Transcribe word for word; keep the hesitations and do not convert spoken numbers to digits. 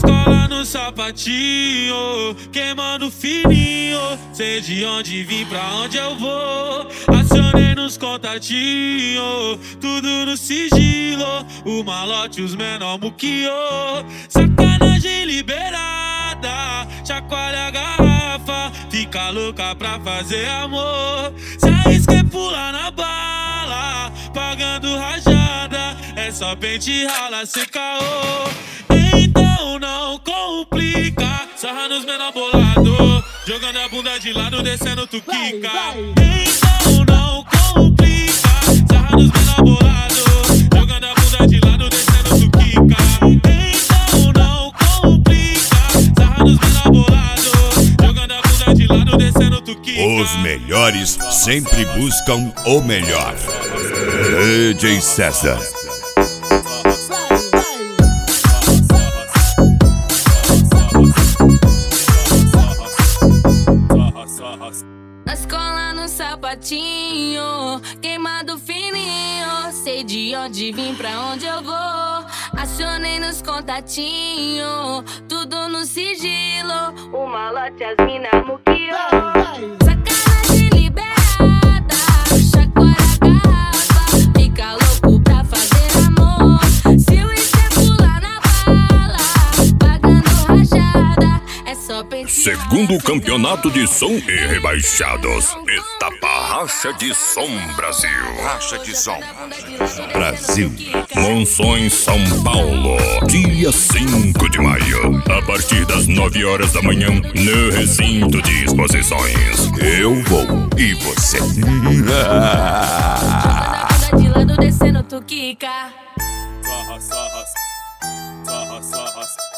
escola no sapatinho, queimando fininho. Sei de onde vim, pra onde eu vou. Acionei nos contatinhos, tudo no sigilo. O malote, os menor muquiô. Sacanagem liberada, chacoalha a garrafa. Fica louca pra fazer amor. Se arrisca e pula na bala, pagando rajada. É só pente rala, sem caô. Então não complica, sarra nos menor bolado, jogando a bunda de lado, descendo tu quica. Então não complica, sarra nos menor bolado, jogando a bunda de lado, descendo tu quica. Então não complica, sarra nos menor bolado, jogando a bunda de lado, descendo tu quica. Os melhores sempre buscam o melhor. D J César. Na escola no sapatinho, queimado fininho. Sei de onde vim, pra onde eu vou. Acionei nos contatinhos, tudo no sigilo. O malote, as mina muquiô. Sacanagem liberada, chacoalha a garrafa. Fica louco pra fazer amor. Se o isqueiro pular na bala, pagando rajada. É só pensar. Segundo campeonato de som e rebaixados. Etapa Racha de Som Brasil. Racha de Som Brasil. Monções, São Paulo. Dia cinco de maio. A partir das nove horas da manhã. No recinto de exposições. Eu vou e você. De lado descendo tu quica. Sarra, sarra, sarra, sarra.